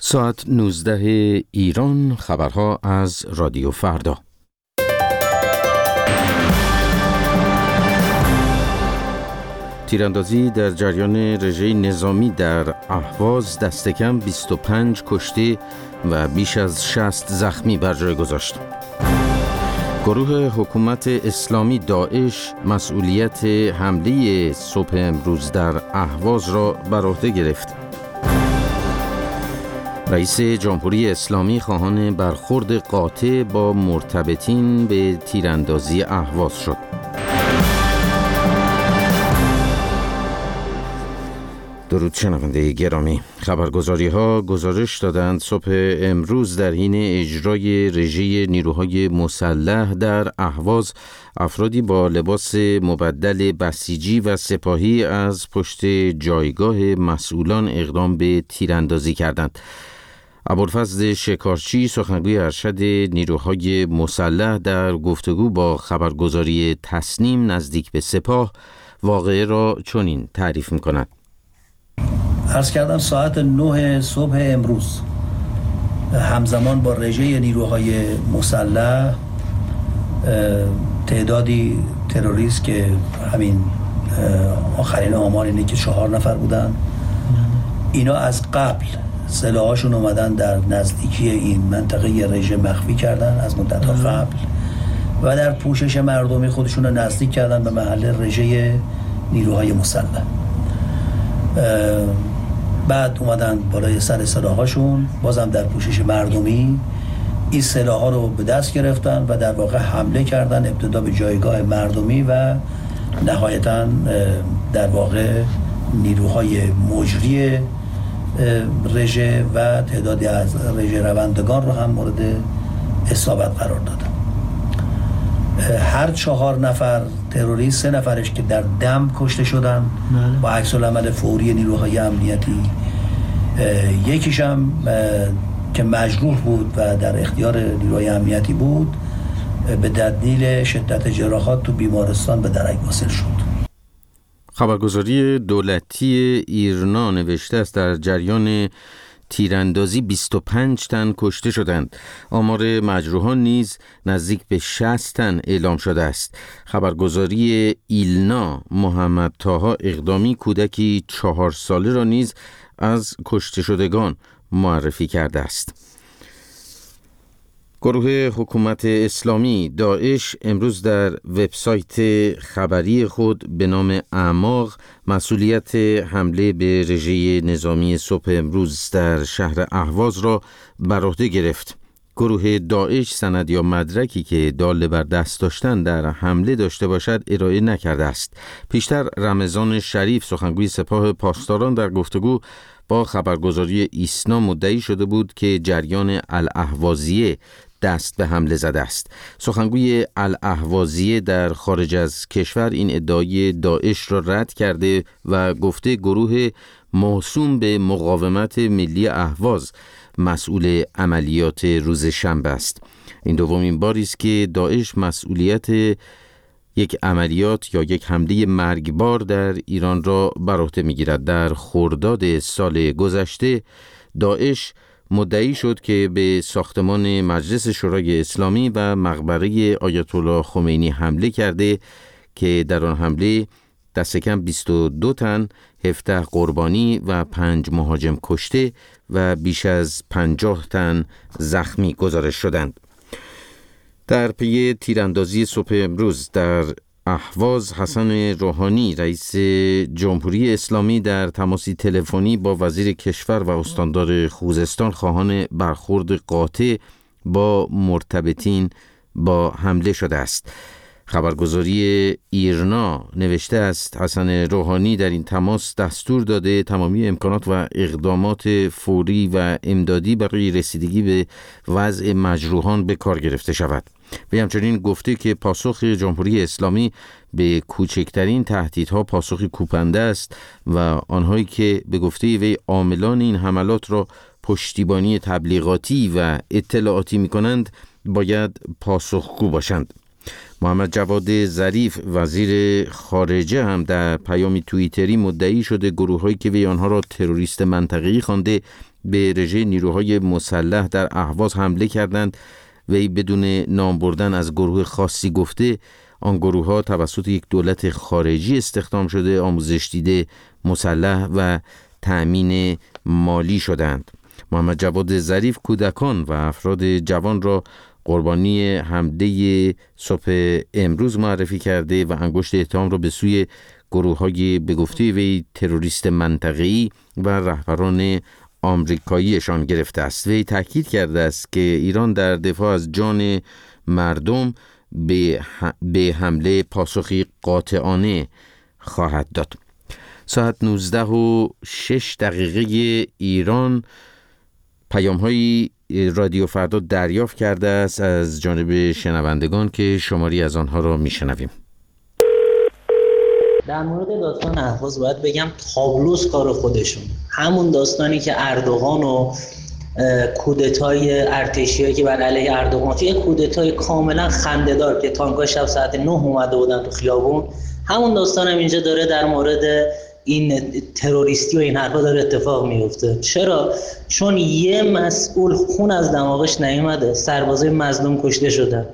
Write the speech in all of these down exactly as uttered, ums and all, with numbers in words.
ساعت نوزده ایران، خبرها از رادیو فردا. تیراندازی در جریان رژه نظامی در اهواز دست کم بیست و پنج کشته و بیش از شصت زخمی بر جای گذاشت. گروه حکومت اسلامی داعش مسئولیت حمله صبح امروز در اهواز را بر عهده گرفت. رئیس جمهوری اسلامی خواهان برخورد قاطع با مرتبطین به تیراندازی اهواز شد. درود شنونده گرامی، خبرگزاری ها گزارش دادند صبح امروز در حین اجرای رژه نیروهای مسلح در اهواز افرادی با لباس مبدل بسیجی و سپاهی از پشت جایگاه مسئولان اقدام به تیراندازی کردند. ابوالفضل شکارچی سخنگوی ارشد نیروهای مسلح در گفتگو با خبرگزاری تسنیم نزدیک به سپاه واقعه را چنین تعریف می‌کند. عرض کردم ساعت نه صبح امروز همزمان با رژه نیروهای مسلح تعدادی تروریست که همین آخرین آمار اینه که چهار نفر بودن، اینا از قبل سلاحاشون اومدن در نزدیکی این منطقه رژه مخفی کردن از مدت‌ها قبل و در پوشش مردمی خودشون رو نزدیک کردن به محل رژه نیروهای مسلح. بعد اومدن بالای سر سلاحاشون بازم در پوشش مردمی این سلاح‌ها رو به دست گرفتن و در واقع حمله کردن، ابتدا به جایگاه مردمی و نهایتاً در واقع نیروهای مجری رژه و تعدادی از رژه روندگان رو هم مورد اصابت قرار دادن. هر چهار نفر تروریست، سه نفرش که در دم کشته شدن با عکس العمل فوری نیروهای امنیتی، یکیش هم که مجروح بود و در اختیار نیروهای امنیتی بود به دلیل شدت جراحات تو بیمارستان به درک واصل شد. خبرگزاری دولتی ایرنا نوشته است در جریان تیراندازی بیست و پنج تن کشته شدند. آمار مجروحان نیز نزدیک به شصت تن اعلام شده است. خبرگزاری ایلنا محمد طاها اقدامی کودکی چهار ساله را نیز از کشته شدگان معرفی کرده است. گروه حکومت اسلامی داعش امروز در وبسایت خبری خود به نام اعماق مسئولیت حمله به رژه نظامی صبح امروز در شهر اهواز را بر عهده گرفت. گروه داعش سند یا مدرکی که دال بر دست داشتن در حمله داشته باشد ارائه نکرده است. پیشتر رمضان شریف سخنگوی سپاه پاسداران در گفتگو با خبرگزاری ایسنا مدعی شده بود که جریان الاهوازیه دست به حمله زده است. سخنگوی الاهوازیه در خارج از کشور این ادعای داعش را رد کرده و گفته گروه موسوم به مقاومت ملی اهواز مسئول عملیات روز شنبه است. این دومین باری است که داعش مسئولیت یک عملیات یا یک حمله مرگبار در ایران را بر عهده می‌گیرد. در خرداد سال گذشته داعش مدعی شد که به ساختمان مجلس شورای اسلامی و مقبره آیت الله خمینی حمله کرده که در آن حمله دست کم بیست و دو تن، هفده قربانی و پنج مهاجم کشته و بیش از پنجاه تن زخمی گزارش شدند. در پی تیراندازی صبح امروز در اهواز حسن روحانی رئیس جمهوری اسلامی در تماسی تلفنی با وزیر کشور و استاندار خوزستان خواهان برخورد قاطع با مرتبطین با حمله شده است. خبرگزاری ایرنا نوشته است حسن روحانی در این تماس دستور داده تمامی امکانات و اقدامات فوری و امدادی برای رسیدگی به وضع مجروحان به کار گرفته شود. و همچنین گفته که پاسخ جمهوری اسلامی به کوچکترین تهدیدها پاسخی کوپنده است و آنهایی که به گفته وی عاملان این حملات را پشتیبانی تبلیغاتی و اطلاعاتی می کنند باید پاسخگو باشند. محمد جواد ظریف وزیر خارجه هم در پیامی توییتری مدعی شده گروه‌هایی که وی آنها را تروریست منطقه‌ای خوانده به رژه نیروهای مسلح در اهواز حمله کردند. وی بدون نام بردن از گروه خاصی گفته آن گروه‌ها توسط یک دولت خارجی استخدام شده، آموزش دیده، مسلح و تأمین مالی شدند. محمد جواد ظریف کودکان و افراد جوان را قربانی حمله صبح امروز معرفی کرده و انگشت اتهام را به سوی گروه‌های به گفته وی تروریست منطقه‌ای و رهبران آمریکاییشان گرفته است. وی تاکید کرده است که ایران در دفاع از جان مردم به به حمله پاسخی قاطعانه خواهد داد. ساعت نوزده و شش دقیقه ایران پیام‌های رادیو فردا دریافت کرده است از جانب شنوندگان که شماری از آنها را میشنویم. در مورد داستان اهواز باید بگم تابلوس کار خودشون، همون داستانی که اردوغان و کودتای ارتشیایی که بر علیه اردوغان، یک کودتای کاملا خنده‌دار که تانک‌ها شب ساعت نه اومده بودن تو خیابون، همون داستان هم اینجا داره در مورد این تروریستی و این حرفا داره اتفاق میفته. چرا؟ چون یه مسئول خون از دماغش نیومده، سربازای مظلوم کشته شدن.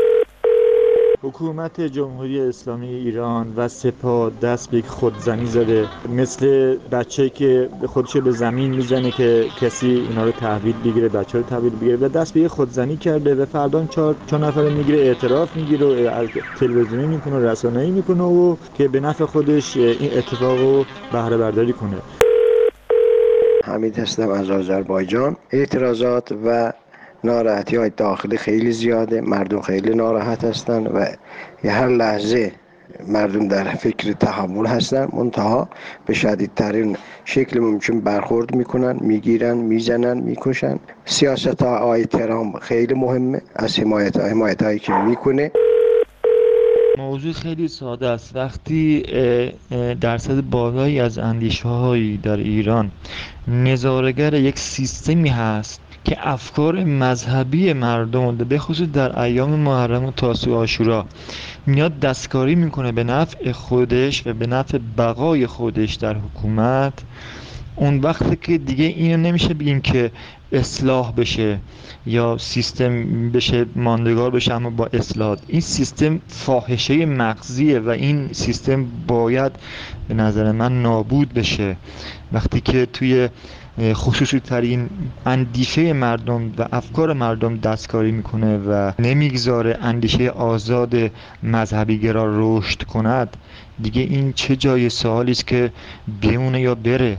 حکومت جمهوری اسلامی ایران و سپاه دست به خودزنی زده، مثل بچه‌ای که خودش به زمین میزنه که کسی اینا رو تحویل بگیره، بچه رو تحویل بگیره، و دست به خودزنی کرده و فردا چهار چهار نفر میگیره اعتراف میگیره و تلویزیونی میکنه و رسانه‌ای میکنه و که به نفع خودش این اتفاقو بهره برداری کنه. حمید هستم از آذربایجان. اعتراضات و ناراحتی های داخلی خیلی زیاده، مردم خیلی ناراحت هستن و هر لحظه مردم در فکر تحمل هستن، منتها به شدیدترین شکل ممکن برخورد میکنن، میگیرن، میزنن، میکشن. سیاست های ترامپ خیلی مهمه، از حمایت حمایت هایی که میکنه. موضوع خیلی ساده است. وقتی درصد بالایی از اندیشه‌هایی در ایران نظاره‌گر یک سیستمی هست که افکار مذهبی مردم به خصوص در ایام محرم و تاسوعا و عاشورا میاد دستکاری میکنه به نفع خودش و به نفع بقای خودش در حکومت، اون وقت که دیگه اینو نمیشه بگیم که اصلاح بشه یا سیستم بشه ماندگار بشه اما با اصلاحات. این سیستم فاحشه مغزیه و این سیستم باید به نظر من نابود بشه. وقتی که توی خصوصی ترین اندیشه مردم و افکار مردم دستکاری میکنه و نمیگذاره اندیشه آزاد مذهبی گرا رشد کند، دیگه این چه جای سوالی است که بمونه یا بره.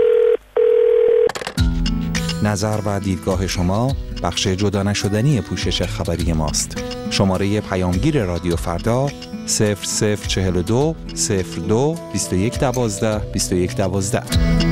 نظر و دیدگاه شما بخش جدا نشدنی پوشش خبری ماست. شماره پیامگیر رادیو فردا صفر صفر چهل و دو صفر دو بیست و یک دوازده بیست و یک دوازده.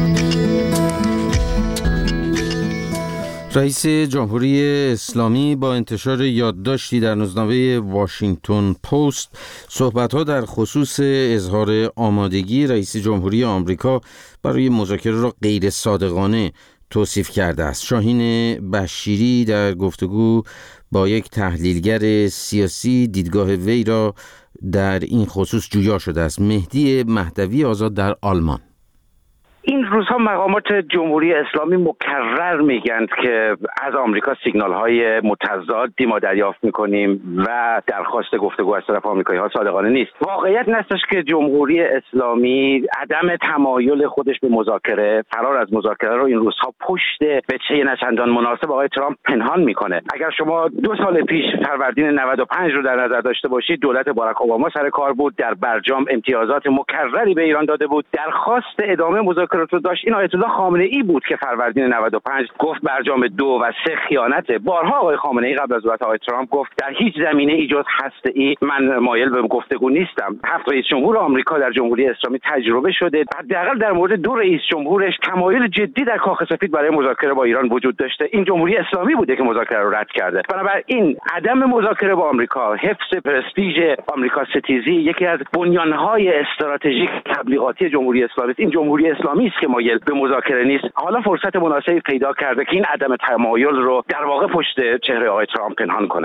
رئیس جمهوری اسلامی با انتشار یادداشتی در روزنامه واشنگتن پست صحبت‌ها در خصوص اظهار آمادگی رئیس جمهوری آمریکا برای مذاکره را غیر صادقانه توصیف کرده است. شاهین بشیری در گفتگو با یک تحلیلگر سیاسی دیدگاه وی را در این خصوص جویا شده است. مهدی مهدوی آزاد در آلمان. این روزها مقامات جمهوری اسلامی مکرر میگن که از آمریکا سیگنال‌های متضادی ما دریافت می‌کنیم و درخواست گفتگو از طرف آمریکایی‌ها صادقانه نیست. واقعیت نستش که جمهوری اسلامی عدم تمایل خودش به مذاکره، فرار از مذاکره رو این روزها پشت بچه نچندان مناسب آقای ترامپ پنهان می‌کنه. اگر شما دو سال پیش فروردین نود و پنج رو در نظر داشته باشید، دولت باراک اوباما سر کار بود، در برجام امتیازات مکرری به ایران داده بود، درخواست ادامه مذاکره رو داشت. این آیت الله خامنه ای بود که فروردین نود و پنج گفت برجام دو و سه خیانته. بارها آقای خامنه ای قبل از دولت آقای ترامپ گفت در هیچ زمینه ای جز هسته‌ای من مایل به گفتگو نیستم. هفت رئیس جمهور آمریکا در جمهوری اسلامی تجربه شده، حداقل در مورد دو رئیس جمهورش تمایل جدی در کاخ سفید برای مذاکره با ایران وجود داشته. این جمهوری اسلامی بوده که مذاکره رو رد کرده. بنابراین عدم مذاکره با آمریکا، حفظ پرستیژ آمریکا ستیزی یکی از بنیان‌های استراتژیک تبلیغاتی جمهوری اسلامی است. این جمهوری اسلامی است که مایل به مذاکره نیست. حالا فرصت مناسبی پیدا کرده که این عدم تمایل رو در واقع پشت چهره آقای ترامپ پنهان کنه.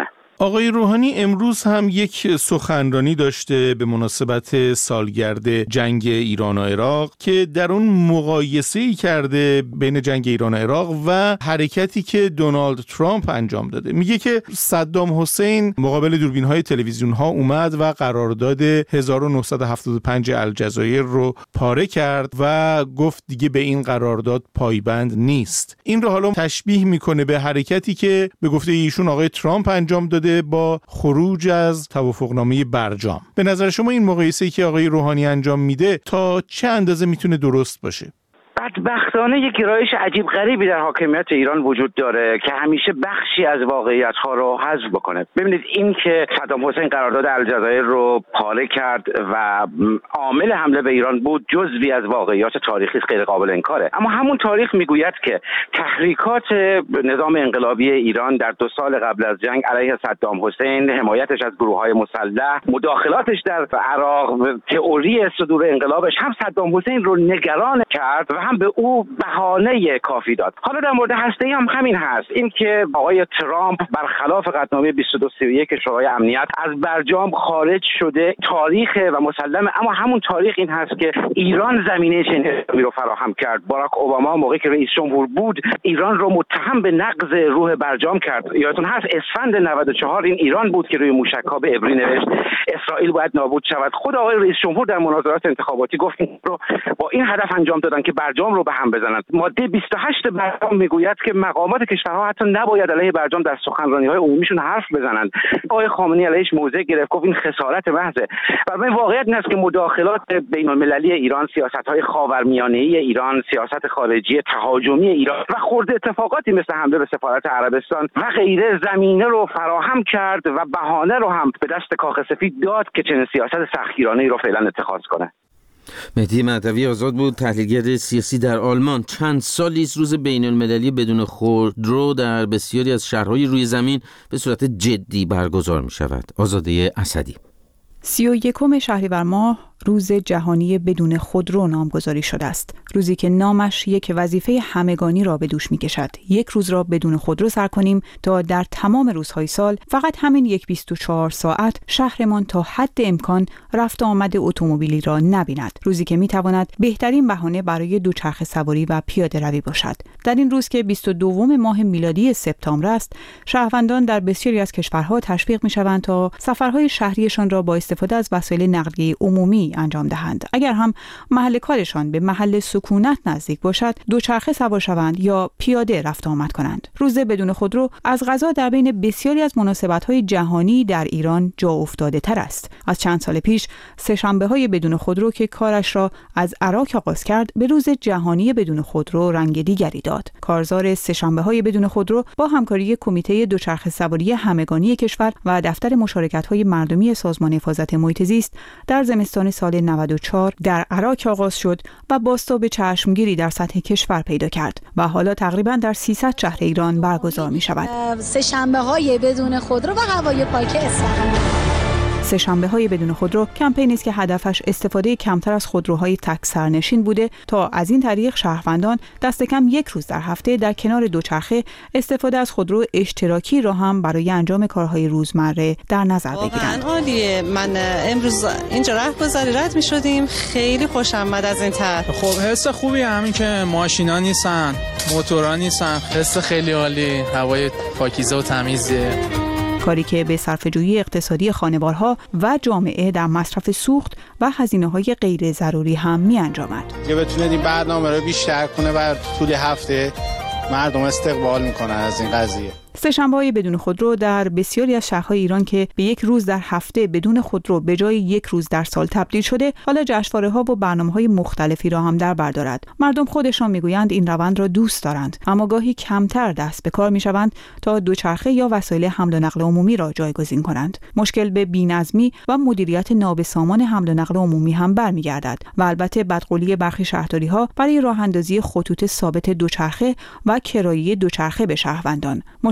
آقای روحانی امروز هم یک سخنرانی داشته به مناسبت سالگرد جنگ ایران و عراق که در اون مقایسه‌ای کرده بین جنگ ایران و عراق و حرکتی که دونالد ترامپ انجام داده. میگه که صدام حسین مقابل دوربین‌های تلویزیون‌ها اومد و قرارداد هزار و نهصد و هفتاد و پنج الجزایر رو پاره کرد و گفت دیگه به این قرارداد پایبند نیست. این رو حالا تشبیه میکنه به حرکتی که به گفته ایشون آقای ترامپ انجام داده با خروج از توافقنامه برجام. به نظر شما این مقایسه‌ای که آقای روحانی انجام میده تا چه اندازه میتونه درست باشه؟ بدبختانه یک گرایش عجیب غریبی در حاکمیت ایران وجود داره که همیشه بخشی از واقعیت‌ها رو حذف بکنه. ببینید این که صدام حسین قرارداد الجزایر رو پاره کرد و عامل حمله به ایران بود جزوی از واقعیات تاریخی غیر قابل انکاره، اما همون تاریخ میگوید که تحریکات نظام انقلابی ایران در دو سال قبل از جنگ علیه صدام حسین، حمایتش از گروه‌های مسلح، مداخلاتش در عراق، تئوری صدور انقلابش هم صدام حسین رو نگران کرد و هم به او بهانه کافی داد. حالا در مورد هسته‌ای هم همین هست، این که آقای ترامپ برخلاف قطعنامه بیست و دو سی و یک شورای امنیت از برجام خارج شده تاریخ و مسلمه، اما همون تاریخ این هست که ایران زمینه چنین رو فراهم کرد. باراک اوباما موقعی که رئیس جمهور بود ایران رو متهم به نقض روح برجام کرد. یادتون هست اسفند نود و چهار این ایران بود که روی موشک‌ها به عبری نوشت اسرائیل باید نابود شود. خود آقای رئیس جمهور در مناظرات انتخاباتی گفت این رو با این هدف انجام دادن که برجام رو به هم بزنند. ماده بیست و هشت برجام میگوید که مقامات کشورها حتی نباید علیه برجام در سخنرانی‌های عمومیشون حرف بزنند. آقای خامنه‌ای علیهش موضع گرفت، گفت این خسارت محضه. و به واقعیت این است که مداخلات بین‌المللی ایران، سیاست‌های خاورمیانه‌ای ایران، سیاست خارجی تهاجمی ایران و خرد اتفاقاتی مثل حمله به سفارت عربستان و غیره زمینه رو فراهم کرد و بهانه رو هم به دست کاخ سفید داد که چنین سیاست سختگیرانه‌ای رو فعلا اتخاذ کنه. مهدی مهدوی آزاد بود، تحلیلگر سیاسی در آلمان. چند سالی است روز بین المللی بدون خودرو در بسیاری از شهرهای روی زمین به صورت جدی برگزار می شود. آزاده اسدی. سی و یکم شهریور ماه روز جهانی بدون خودرو نامگذاری شده است. روزی که نامش یک وظیفه همگانی را به دوش می‌کشد. یک روز را بدون خودرو سر کنیم تا در تمام روزهای سال فقط همین یک بیست و چهار ساعت شهرمان تا حد امکان رفت آمد اتومبیلی را نبیند. روزی که می‌تواند بهترین بهانه برای دوچرخه سواری و پیاده روی باشد. در این روز که بیست و دوم ماه میلادی سپتامبر است، شهروندان در بسیاری از کشورها تشویق می‌شوند تا سفرهای شهریشان را با استفاده از وسایل نقلیه عمومی انجام دهند. اگر هم محل کارشان به محل سکونت نزدیک باشد، دوچرخه سوار شوند یا پیاده رفت آمد کنند. روز بدون خودرو از قضا در بین بسیاری از مناسبت‌های جهانی در ایران جا افتاده تر است. از چند سال پیش سه‌شنبه‌های بدون خودرو که کارش را از عراق آغاز کرد، به روز جهانی بدون خودرو رنگ دیگری داد. کارزار سه‌شنبه‌های بدون خودرو با همکاری کمیته دوچرخه سواری همگانی کشور و دفتر مشارکت‌های مردمی سازمان حفاظت محیط زیست در زمستان سال نود و چهار در عراق آغاز شد و بازتاب چشمگیری در سطح کشور پیدا کرد و حالا تقریباً در سیصد شهر ایران برگزار می شود. سه‌شنبه‌های بدون خودرو و هوای پاک اصفهان. سه‌شنبه‌های بدون خودرو کمپینی است که هدفش استفاده کمتر از خودروهای تک سرنشین بوده تا از این طریق شهروندان دست کم یک روز در هفته در کنار دوچرخه استفاده از خودرو اشتراکی را هم برای انجام کارهای روزمره در نظر بگیرند. واقعاً عالیه. من امروز اینجا راهگذاری رد می‌شدیم، خیلی خوشم اومد از این طرح. خب حس خوبی همین که ماشینا نیستن، موتورا نیستن، حس خیلی عالی، هوای پاکیزه و تمیزه. کاری که به صرفه‌جویی اقتصادی خانوارها و جامعه در مصرف سوخت و هزینه‌های غیر ضروری هم می‌انجامد. که بتونه این برنامه رو بیشتر کنه و طول هفته مردم استقبال می‌کنن از این قضیه. سه‌شنبه‌های بدون خودرو در بسیاری از شهرهای ایران که به یک روز در هفته بدون خودرو به جای یک روز در سال تبدیل شده، حالا جشنواره‌ها و برنامه‌های مختلفی را هم در بر دارد. مردم خودشان میگویند این روند را دوست دارند، اما گاهی کمتر دست به کار میشوند تا دوچرخه یا وسایل حمل و نقل عمومی را جایگزین کنند. مشکل به بی‌نظمی و مدیریت نابسامان حمل و نقل عمومی هم برمیگردد و البته بدقولی برخی شهرداری‌ها برای راه‌اندازی خطوط ثابت دوچرخه و کرایه دوچرخه به شهروندان. مشکل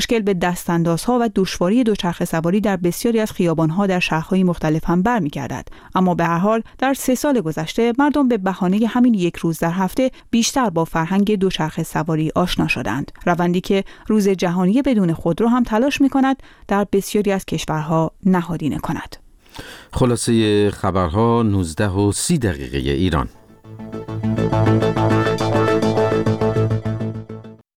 مشکل به دستاندازها و دشواری دوچرخه سواری در بسیاری از خیابان‌ها در شهرهای مختلف هم برمیگردد. اما به هر حال در سه سال گذشته مردم به بهانه همین یک روز در هفته بیشتر با فرهنگ دوچرخه سواری آشنا شدند. روندی که روز جهانی بدون خودرو هم تلاش می‌کند در بسیاری از کشورها نهادینه کند. خلاصه خبرها نوزده و سی دقیقه ایران.